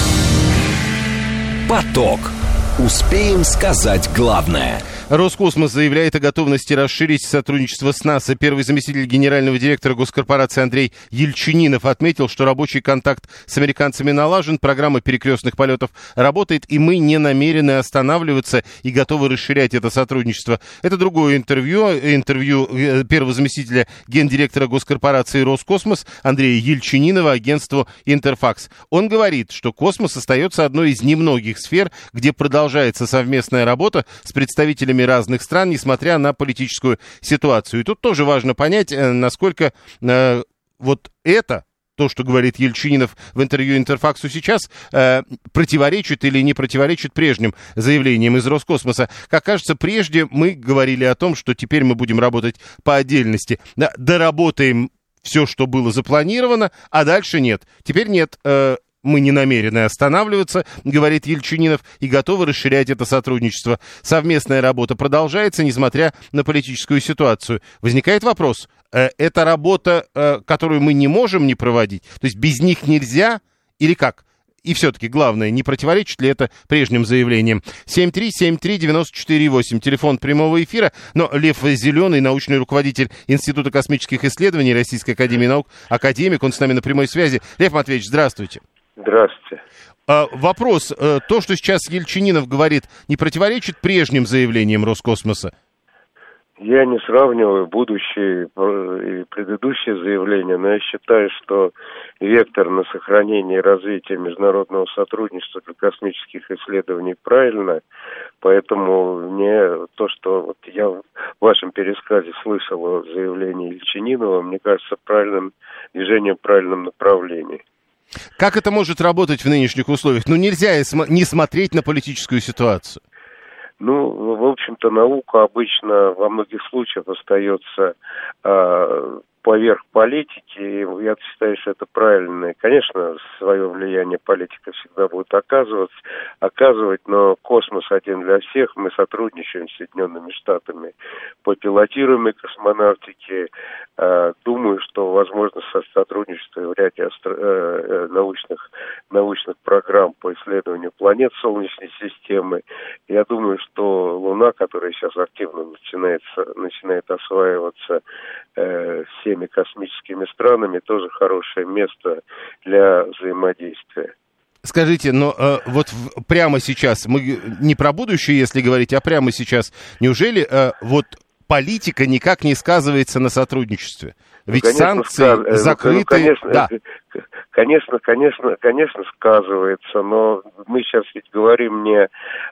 Поток. Успеем сказать главное. Роскосмос заявляет о готовности расширить сотрудничество с НАСА. Первый заместитель генерального директора госкорпорации Андрей Ельчининов отметил, что рабочий контакт с американцами налажен, программа перекрестных полетов работает, и мы не намерены останавливаться и готовы расширять это сотрудничество. Это другое интервью, интервью первого заместителя гендиректора госкорпорации Роскосмос Андрея Ельчининова агентству Интерфакс. Он говорит, что космос остается одной из немногих сфер, где продолжается совместная работа с представителями разных стран, несмотря на политическую ситуацию. И тут тоже важно понять, насколько э, вот это, то, что говорит Ельчининов в интервью Интерфаксу сейчас, э, противоречит или не противоречит прежним заявлениям из Роскосмоса. Как кажется, прежде мы говорили о том, что теперь мы будем работать по отдельности. Да, доработаем все, что было запланировано, а дальше нет. Теперь нет. Э, Мы не намерены останавливаться, говорит Ельчининов, и готовы расширять это сотрудничество. Совместная работа продолжается, несмотря на политическую ситуацию. Возникает вопрос, э, это работа, э, которую мы не можем не проводить? То есть без них нельзя или как? И все-таки главное, не противоречит ли это прежним заявлениям? семь три семь три девять четыре восемь, телефон прямого эфира. Но Лев Зеленый, научный руководитель Института космических исследований Российской академии наук, академик, он с нами на прямой связи. Лев Матвеевич, здравствуйте. Здравствуйте. А, вопрос. То, что сейчас Ельчининов говорит, не противоречит прежним заявлениям Роскосмоса? Я не сравниваю будущие и предыдущие заявления, но я считаю, что вектор на сохранение и развитие международного сотрудничества для космических исследований правильно. Поэтому мне то, что вот я в вашем пересказе слышал о заявлении Ельчининова, мне кажется правильным движением в правильном направлении. Как это может работать в нынешних условиях? Ну, нельзя не смотреть на политическую ситуацию. Ну, в общем-то, наука обычно во многих случаях остается э, поверх политики, и я считаю, что это правильно. Конечно, свое влияние политика всегда будет оказывать, оказывать, но космос один для всех. Мы сотрудничаем с Соединенными Штатами по пилотируемой космонавтике. Э, думаю, что возможно сотрудничество в ряде астро- э, научных, научных программ по исследованию планет Солнечной системы. Я думаю, что Луна, которая сейчас активно начинается, начинает осваиваться э, всеми космическими странами, тоже хорошее место для взаимодействия. Скажите, но э, вот в, прямо сейчас, мы не про будущее, если говорить, а прямо сейчас, неужели э, вот политика никак не сказывается на сотрудничестве? Ведь ну, конечно, санкции сказ... закрыты... Ну, конечно, да. конечно, конечно, конечно, сказывается, но мы сейчас ведь говорим не...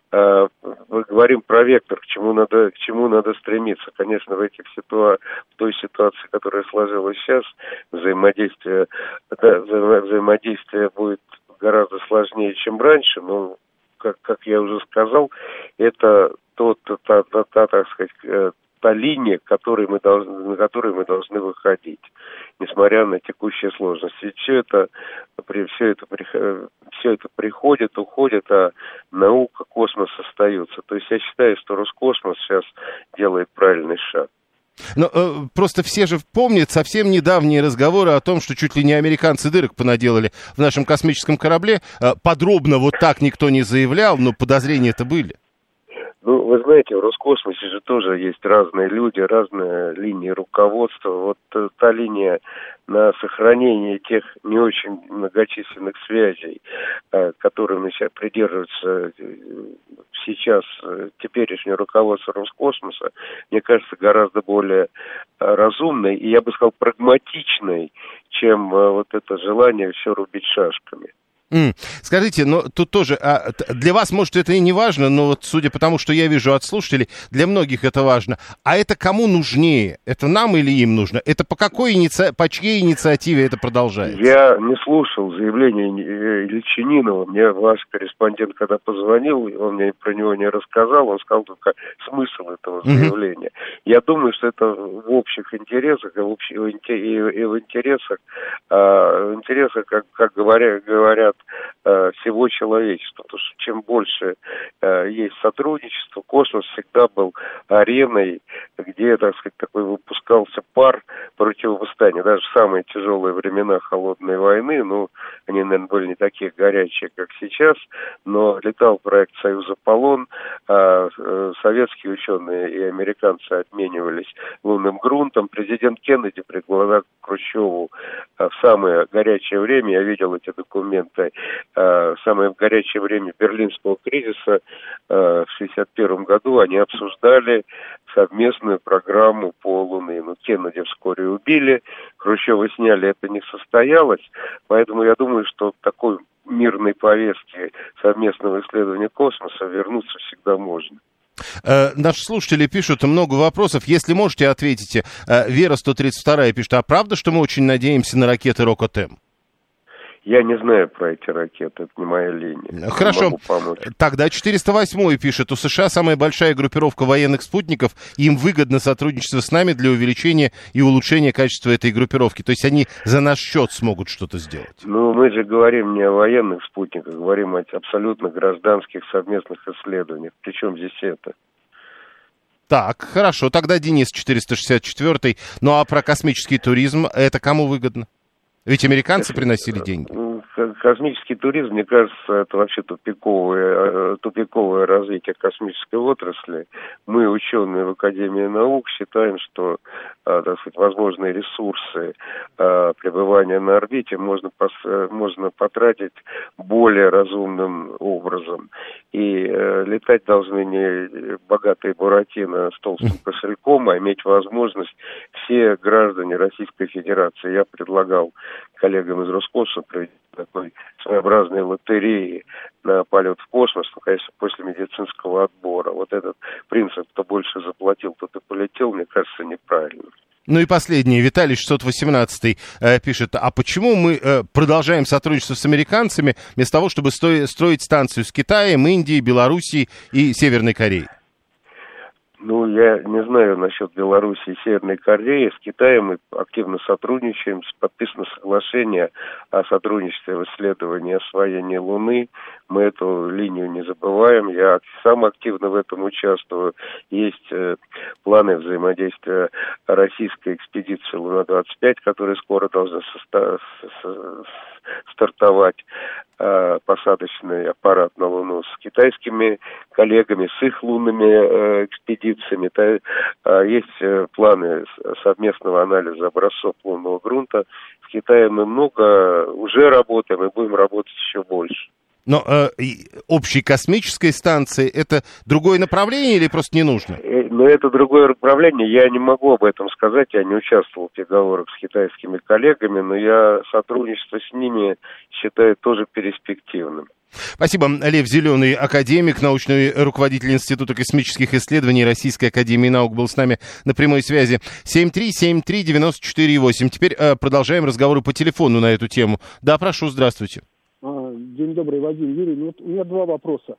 Э, мы говорим про вектор, к чему надо, к чему надо стремиться. Конечно, в, этих ситуа... в той ситуации, которая сложилась сейчас, взаимодействие, да, вза... взаимодействие будет гораздо сложнее, чем раньше, но, как, как я уже сказал, это тот, та, та, та, так сказать, та линия, к которой мы должны, на которой мы должны выходить, несмотря на текущие сложности. Ведь все это, все это, все это приходит, уходит, а наука, космос остаются. То есть я считаю, что Роскосмос сейчас делает правильный шаг. Но э, просто все же помнят совсем недавние разговоры о том, что чуть ли не американцы дырок понаделали в нашем космическом корабле. Э, подробно вот так никто не заявлял, но подозрения-то были. Ну, вы знаете, в Роскосмосе же тоже есть разные люди, разные линии руководства. Вот э, та линия на сохранение тех не очень многочисленных связей, э, которыми сейчас придерживаются э, сейчас э, теперешнее руководство Роскосмоса, мне кажется, гораздо более э, разумной и, я бы сказал, прагматичной, чем э, вот это желание все рубить шашками. Mm. Скажите, но тут тоже, а, для вас, может, это и не важно, но вот судя по тому, что я вижу от слушателей, для многих это важно. А это кому нужнее? Это нам или им нужно? Это по какой иници... по чьей инициативе это продолжается? Я не слушал заявления Ильчининова. Мне ваш корреспондент, когда позвонил, он мне про него не рассказал, он сказал только смысл этого заявления. Mm-hmm. Я думаю, что это в общих интересах и в, общ... и в интересах, в интересах, как, как говорят, говорят всего человечества. Потому что чем больше э, есть сотрудничество, космос всегда был ареной, где, так сказать, такой выпускался пар противостояния. Даже в самые тяжелые времена холодной войны, ну, они, наверное, были не такие горячие, как сейчас, но летал проект «Союз Аполлон», э, э, советские ученые и американцы обменивались лунным грунтом. Президент Кеннеди предложил Хрущеву э, в самое горячее время, я видел эти документы, в самое горячее время берлинского кризиса в шестьдесят первом году они обсуждали совместную программу по Луне. Но Кеннеди вскоре убили, Хрущева сняли, это не состоялось. Поэтому я думаю, что такой мирной повестки совместного исследования космоса вернуться всегда можно. Э, наши слушатели пишут много вопросов. Если можете, ответите. Э, Вера сто тридцать два пишет, а правда, что мы очень надеемся на ракеты Рокот-М? Я не знаю про эти ракеты, это не моя линия. Хорошо. Тогда четыреста восемь пишет, у США самая большая группировка военных спутников, им выгодно сотрудничество с нами для увеличения и улучшения качества этой группировки. То есть они за наш счет смогут что-то сделать. Ну, мы же говорим не о военных спутниках, говорим о абсолютно гражданских совместных исследованиях. Причем здесь это? Так, хорошо. Тогда Денис четыреста шестьдесят четыре. Ну а про космический туризм, это кому выгодно? Ведь американцы приносили деньги. Космический туризм, мне кажется, это вообще тупиковое, тупиковое развитие космической отрасли. Мы, ученые в Академии наук, считаем, что, так сказать, возможные ресурсы пребывания на орбите можно, можно потратить более разумным образом. И летать должны не богатые буратино с толстым кошельком, а иметь возможность все граждане Российской Федерации. Я предлагал коллегам из Роскосмоса провести такой своеобразной лотереи на полет в космос, ну, конечно, после медицинского отбора. Вот этот принцип, кто больше заплатил, тот и полетел, мне кажется, неправильно. Ну и последний, Виталий шестьсот восемнадцать э, пишет, а почему мы э, продолжаем сотрудничество с американцами вместо того, чтобы сто- строить станцию с Китаем, Индией, Белоруссией и Северной Кореей? Ну, я не знаю насчет Беларуси и Северной Кореи. С Китаем мы активно сотрудничаем. Подписано соглашение о сотрудничестве в исследовании освоения Луны. Мы эту линию не забываем. Я сам активно в этом участвую. Есть э, планы взаимодействия российской экспедиции Луна-двадцать пять, которая скоро должна соста- с- стартовать. Посадочный аппарат на Луну с китайскими коллегами, с их лунными э, экспедициями. Та, э, есть э, планы совместного анализа образцов лунного грунта. С Китаем мы много уже работаем и будем работать еще больше. Но э, общей космической станции это другое направление или просто не нужно? Но это другое направление. Я не могу об этом сказать. Я не участвовал в переговорах с китайскими коллегами, но я сотрудничество с ними считаю тоже перспективным. Спасибо. Лев Зеленый, академик, научный руководитель Института космических исследований Российской академии наук, был с нами на прямой связи. семь три семь три девять четыре восемь. Теперь э, продолжаем разговоры по телефону на эту тему. Да, прошу, здравствуйте. День добрый, Вадим Юрий. Ну, вот у меня два вопроса.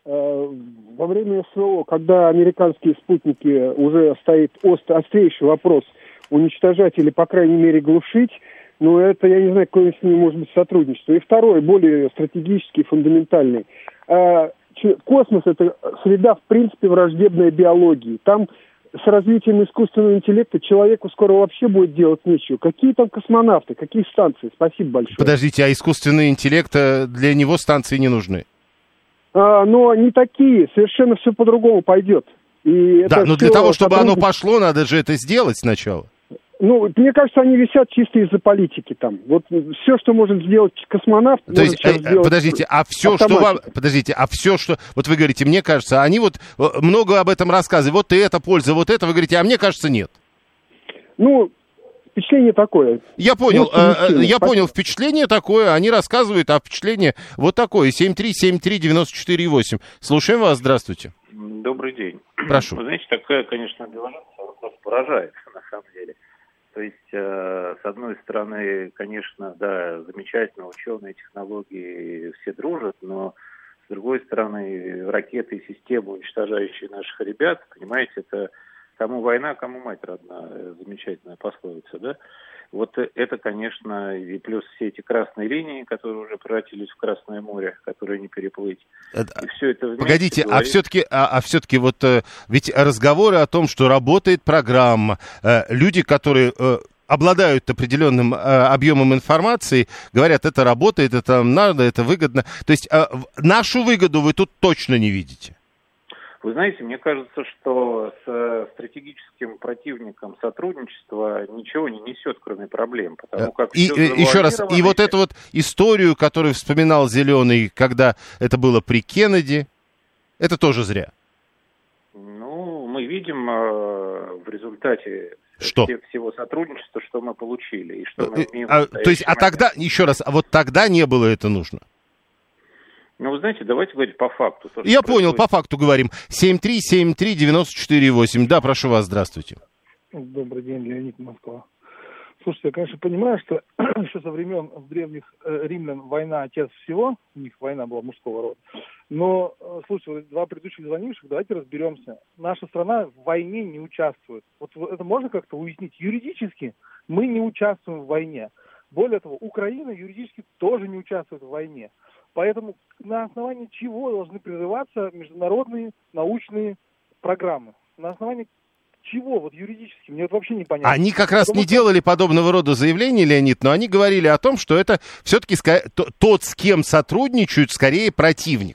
Во время СВО, когда американские спутники, уже стоит остр, острейший вопрос уничтожать или, по крайней мере, глушить, ну, это, я не знаю, какое с ними может быть сотрудничество. И второй, более стратегический, фундаментальный. Космос – это среда, в принципе, враждебной биологии. Там с развитием искусственного интеллекта человеку скоро вообще будет делать нечего. Какие там космонавты, какие станции? Спасибо большое. Подождите, а искусственный интеллект, для него станции не нужны? А, но не такие, совершенно все по-другому пойдет. И да, это но для того, чтобы сотрудничество... оно пошло, надо же это сделать сначала. Ну, мне кажется, они висят чисто из-за политики там. Вот все, что может сделать космонавт, то есть, может а, подождите, а все, автоматик. что вам, подождите, а все, что, вот вы говорите, мне кажется, они вот много об этом рассказывают, вот и это польза, вот это, вы говорите, а мне кажется, нет. Ну, впечатление такое. Я понял, э, я понял, впечатление такое, они рассказывают, а впечатление вот такое, семь три семь три девяносто четыре восемь. Слушаем вас, здравствуйте. Добрый день. Прошу. Вы знаете, такая, конечно, белорусская вопрос поражает, на самом деле. То есть, э, с одной стороны, конечно, да, замечательно, ученые, технологии, все дружат, но с другой стороны, ракеты и системы, уничтожающие наших ребят, понимаете, это кому война, кому мать родная, замечательная пословица, да? Вот это, конечно, и плюс все эти красные линии, которые уже превратились в Красное море, которые не переплыть. Это... И все это вместе Погодите, говорит... а все-таки, а, а все-таки вот ведь разговоры о том, что работает программа, люди, которые обладают определенным объемом информации, говорят, это работает, это надо, это выгодно. То есть нашу выгоду вы тут точно не видите. Вы знаете, мне кажется, что с стратегическим противником сотрудничество ничего не несет, кроме проблем. Потому как и, еще раз, и вот эту вот историю, которую вспоминал Зеленый, когда это было при Кеннеди, это тоже зря. Ну, мы видим э, в результате что? Все, всего сотрудничества, что мы получили. И что мы имеем а, то есть, а тогда, еще раз, а вот тогда не было это нужно? Ну, вы знаете, давайте говорить по факту. То, Я понял, по факту говорим. семь три семь три девяносто четыре восемь. Да, прошу вас, здравствуйте. Добрый день, Леонид, Москва. Слушайте, я, конечно, понимаю, что еще со времен древних э, римлян война отец всего, у них война была мужского рода. Но, э, слушайте, два предыдущих звонивших, давайте разберемся. Наша страна в войне не участвует. Вот это можно как-то уяснить? Юридически мы не участвуем в войне. Более того, Украина юридически тоже не участвует в войне. Поэтому на основании чего должны прерываться международные научные программы? На основании чего, вот юридически, мне это вообще непонятно. Они как раз Потому не что... делали подобного рода заявлений, Леонид, но они говорили о том, что это все-таки тот, с кем сотрудничают, скорее противник.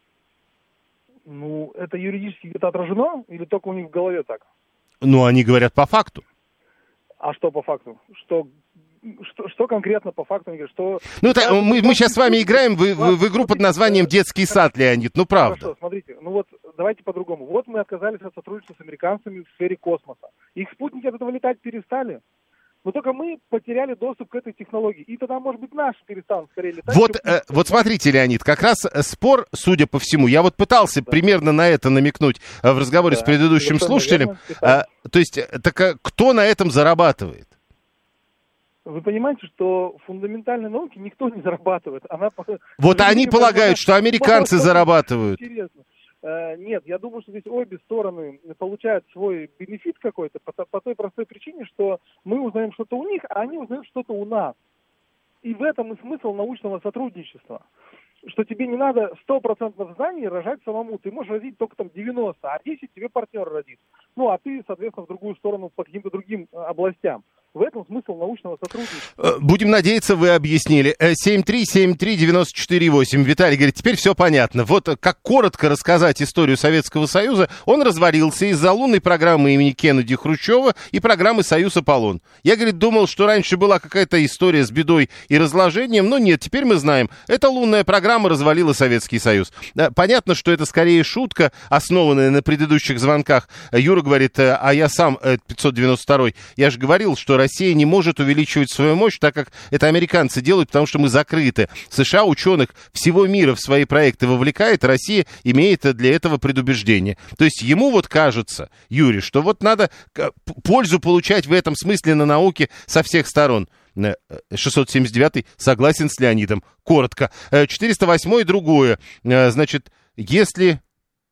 Ну, это юридически где-то отражено или только у них в голове так? Ну, они говорят по факту. А что по факту? Что... Что, что конкретно по факту? Что... Ну, это, мы, мы сейчас с вами играем в, в, в игру под названием «Детский сад», Леонид, ну правда. Хорошо, смотрите, ну вот давайте по-другому. Вот мы отказались от сотрудничества с американцами в сфере космоса. Их спутники от этого летать перестали. Но только мы потеряли доступ к этой технологии. И тогда, может быть, наши перестанут скорее летать. Вот, э, вот смотрите, Леонид, как раз спор, судя по всему, я вот пытался да. примерно на это намекнуть в разговоре да. с предыдущим это слушателем. А, то есть, так, а, кто на этом зарабатывает? Вы понимаете, что в фундаментальной науке никто не зарабатывает. Она... Вот они полагают, что американцы зарабатывают. Интересно. Нет, я думаю, что здесь обе стороны получают свой бенефит какой-то по, по той простой причине, что мы узнаем что-то у них, а они узнают что-то у нас. И в этом и смысл научного сотрудничества. Что тебе не надо сто процентов знаний рожать самому. Ты можешь родить только там девяносто, а десять тебе партнер родит. Ну, а ты, соответственно, в другую сторону по каким-то другим областям. В этом смысл научного сотрудничества. Будем надеяться, вы объяснили. семь три семь три девяносто четыре восемь. Виталий говорит, теперь все понятно. Вот как коротко рассказать историю Советского Союза, он развалился из-за лунной программы имени Кеннеди Хрущева и программы «Союз-Аполлон». Я, говорит, думал, что раньше была какая-то история с бедой и разложением, но нет, теперь мы знаем, эта лунная программа развалила Советский Союз. Понятно, что это скорее шутка, основанная на предыдущих звонках. Юра говорит, а я сам, пятьсот девяносто второй, я же говорил, что Россия не может увеличивать свою мощь, так как это американцы делают, потому что мы закрыты. США ученых всего мира в свои проекты вовлекает, Россия имеет для этого предубеждение. То есть ему вот кажется, Юрий, что вот надо пользу получать в этом смысле на науке со всех сторон. шестьсот семьдесят девятый согласен с Леонидом. Коротко. четыреста восьмой другое. Значит, если...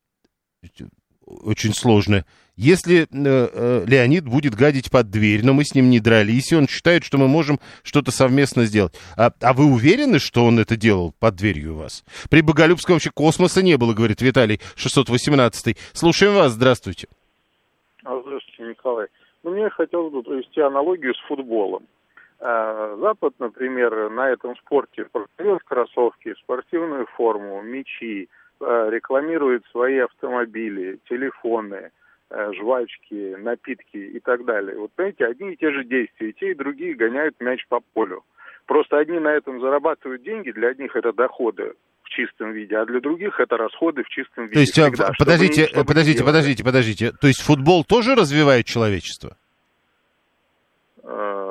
Очень сложно. Если э, э, Леонид будет гадить под дверь, но мы с ним не дрались, и он считает, что мы можем что-то совместно сделать. А, а вы уверены, что он это делал под дверью у вас? При Боголюбском вообще космоса не было, говорит Виталий, шестьсот восемнадцатый. Слушаем вас, здравствуйте. Здравствуйте, Николай. Ну, мне хотелось бы провести аналогию с футболом. Запад, например, на этом спорте продает кроссовки, спортивную форму, мячи, рекламирует свои автомобили, телефоны, жвачки, напитки и так далее. Вот, понимаете, одни и те же действия, и те, и другие гоняют мяч по полю. Просто одни на этом зарабатывают деньги, для одних это доходы в чистом виде, а для других это расходы в чистом виде. То есть, всегда, подождите, чтобы, подождите, подождите, подождите. То есть футбол тоже развивает человечество? Э,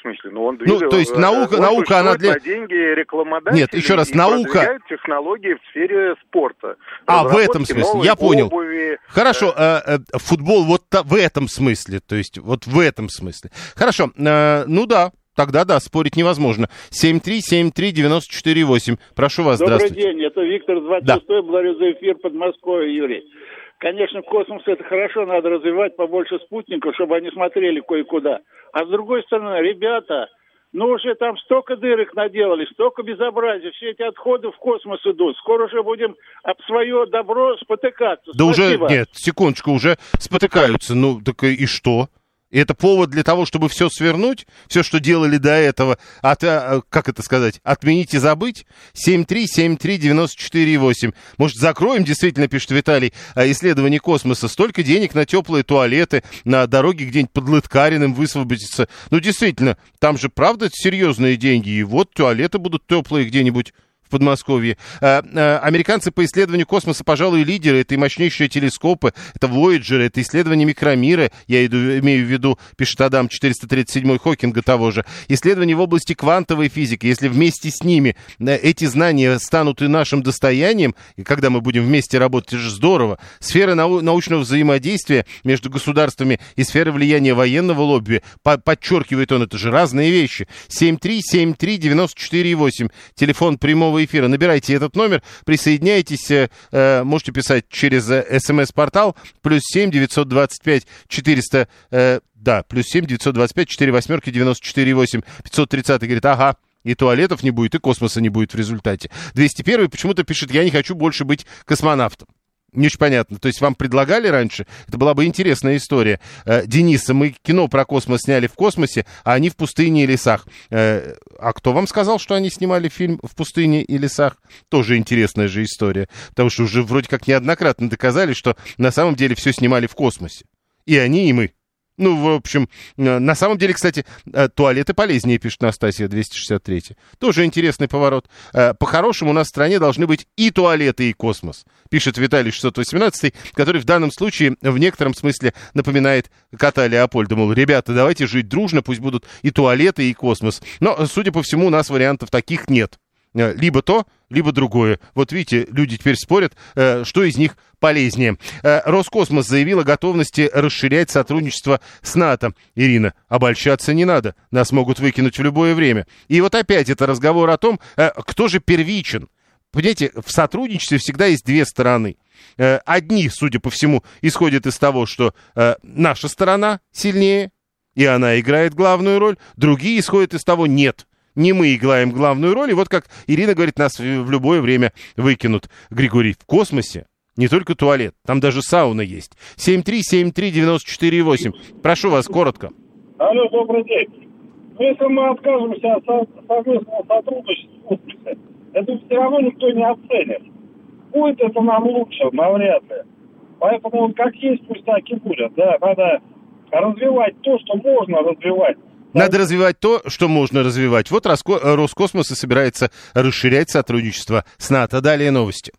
смысле? Ну, он ну то есть наука, наука она для... на деньги рекламодателей. Нет, еще раз, и наука... продвигает технологии в сфере спорта. А, в этом смысле, я понял. Обуви, Хорошо, э... Э, футбол вот та, в этом смысле, то есть вот в этом смысле. Хорошо, э, ну да. Тогда да, спорить невозможно. семь три семь три девять четыре восемь. Прошу вас, Добрый здравствуйте. Добрый день, это Виктор двадцать шестой. Да. Благодарю за эфир, Подмосковье, Юрий. Конечно, космос это хорошо, надо развивать побольше спутников, чтобы они смотрели кое-куда. А с другой стороны, ребята, ну уже там столько дырок наделали, столько безобразия, все эти отходы в космос идут. Скоро уже будем об свое добро спотыкаться. Да Спасибо. Уже, нет, секундочку, уже спотыкаются. Ну, так и что? И это повод для того, чтобы все свернуть, все, что делали до этого, от, как это сказать, отменить и забыть. семь три семь три девять четыре восемь. Может, закроем, действительно, пишет Виталий, исследование космоса. Столько денег на теплые туалеты, на дороге где-нибудь под Лыткариным высвободиться. Ну, действительно, там же, правда, серьезные деньги. И вот туалеты будут теплые где-нибудь в Подмосковье. А, а, американцы по исследованию космоса, пожалуй, лидеры. Это и мощнейшие телескопы, это Voyager, это исследование микромира, я иду, имею в виду, пишет Адам четыреста тридцать семь Хокинга того же. Исследования в области квантовой физики. Если вместе с ними эти знания станут и нашим достоянием, и когда мы будем вместе работать, это же здорово. Сфера нау- научного взаимодействия между государствами и сфера влияния военного лобби, по- подчеркивает он, это же разные вещи. семь три семь три девять четыре восемь. Телефон прямого эфира. Набирайте этот номер, присоединяйтесь, э, можете писать через э, смс-портал плюс семь девятьсот двадцать пять четыреста, э, да, плюс семь девятьсот двадцать пять четыре восьмерки девяносто четыре восемь. пятьсот тридцать говорит, ага, и туалетов не будет, и космоса не будет в результате. двести один почему-то пишет, я не хочу больше быть космонавтом. Не очень понятно. То есть вам предлагали раньше? Это была бы интересная история. Э, Денис, мы кино про космос сняли в космосе, а они в пустыне и лесах. Э, а кто вам сказал, что они снимали фильм в пустыне и лесах? Тоже интересная же история. Потому что уже вроде как неоднократно доказали, что на самом деле все снимали в космосе. И они, и мы. Ну, в общем, на самом деле, кстати, туалеты полезнее, пишет Настасья двести шестьдесят три. Тоже интересный поворот. По-хорошему, у нас в стране должны быть и туалеты, и космос, пишет Виталий шестьсот восемнадцать, который в данном случае в некотором смысле напоминает кота Леопольда. Мол, ребята, давайте жить дружно, пусть будут и туалеты, и космос. Но, судя по всему, у нас вариантов таких нет. Либо то, либо другое. Вот видите, люди теперь спорят, что из них полезнее. Роскосмос заявил о готовности расширять сотрудничество с НАТО. Ирина, обольщаться не надо. Нас могут выкинуть в любое время. И вот опять это разговор о том, кто же первичен. Понимаете, в сотрудничестве всегда есть две стороны. Одни, судя по всему, исходят из того, что наша сторона сильнее, и она играет главную роль. Другие исходят из того, нет. Не мы играем главную роль, и вот как Ирина говорит, нас в любое время выкинут. Григорий, в космосе не только туалет, там даже сауна есть. семь три семь три девять четыре восемь. Прошу вас, коротко. Алло, добрый день. Ну, если мы откажемся от совместного сотрудничества в космосе, это все равно никто не оценит. Будет это нам лучше, навряд ли. Поэтому как есть, пусть так и будет. Да, надо развивать то, что можно развивать. Надо развивать то, что можно развивать. Вот Роскосмос и собирается расширять сотрудничество с НАТО. Далее новости.